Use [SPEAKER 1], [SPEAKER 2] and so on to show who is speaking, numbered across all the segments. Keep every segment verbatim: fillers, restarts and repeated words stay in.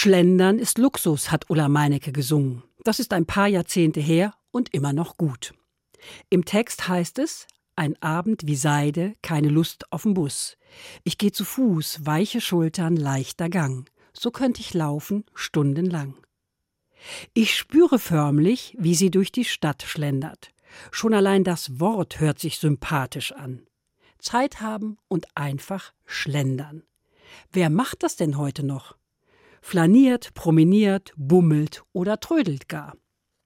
[SPEAKER 1] Schlendern ist Luxus, hat Ulla Meinecke gesungen. Das ist ein paar Jahrzehnte her und immer noch gut. Im Text heißt es: Ein Abend wie Seide, keine Lust auf'm Bus. Ich geh zu Fuß, weiche Schultern, leichter Gang. So könnt ich laufen, stundenlang. Ich spüre förmlich, wie sie durch die Stadt schlendert. Schon allein das Wort hört sich sympathisch an. Zeit haben und einfach schlendern. Wer macht das denn heute noch? Flaniert, promeniert, bummelt oder trödelt gar.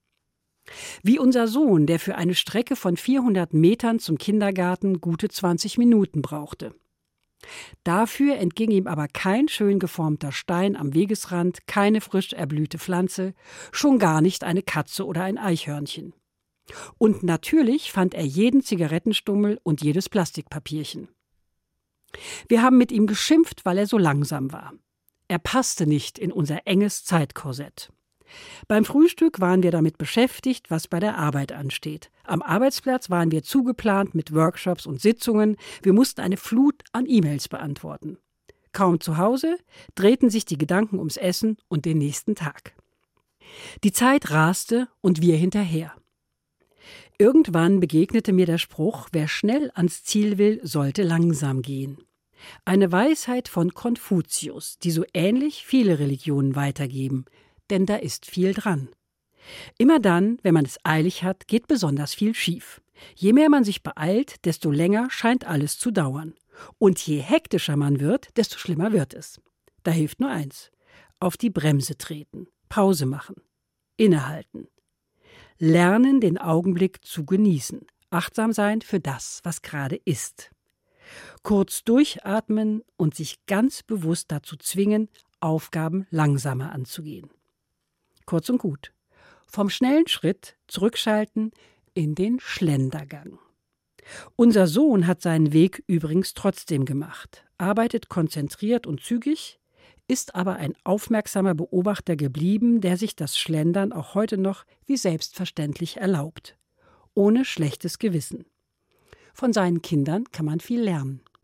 [SPEAKER 1] Wie unser Sohn, der für eine Strecke von vierhundert Metern zum Kindergarten gute zwanzig Minuten brauchte. Dafür entging ihm aber kein schön geformter Stein am Wegesrand, keine frisch erblühte Pflanze, schon gar nicht eine Katze oder ein Eichhörnchen. Und natürlich fand er jeden Zigarettenstummel und jedes Plastikpapierchen. Wir haben mit ihm geschimpft, weil er so langsam war. Er passte nicht in unser enges Zeitkorsett. Beim Frühstück waren wir damit beschäftigt, was bei der Arbeit ansteht. Am Arbeitsplatz waren wir zugeplant mit Workshops und Sitzungen. Wir mussten eine Flut an E-Mails beantworten. Kaum zu Hause drehten sich die Gedanken ums Essen und den nächsten Tag. Die Zeit raste und wir hinterher. Irgendwann begegnete mir der Spruch: Wer schnell ans Ziel will, sollte langsam gehen. Eine Weisheit von Konfuzius, die so ähnlich viele Religionen weitergeben, denn da ist viel dran. Immer dann, wenn man es eilig hat, geht besonders viel schief. Je mehr man sich beeilt, desto länger scheint alles zu dauern. Und je hektischer man wird, desto schlimmer wird es. Da hilft nur eins: auf die Bremse treten, Pause machen, innehalten. Lernen, den Augenblick zu genießen, achtsam sein für das, was gerade ist. Kurz durchatmen und sich ganz bewusst dazu zwingen, Aufgaben langsamer anzugehen. Kurz und gut. Vom schnellen Schritt zurückschalten in den Schlendergang. Unser Sohn hat seinen Weg übrigens trotzdem gemacht, arbeitet konzentriert und zügig, ist aber ein aufmerksamer Beobachter geblieben, der sich das Schlendern auch heute noch wie selbstverständlich erlaubt. Ohne schlechtes Gewissen. Von seinen Kindern kann man viel lernen.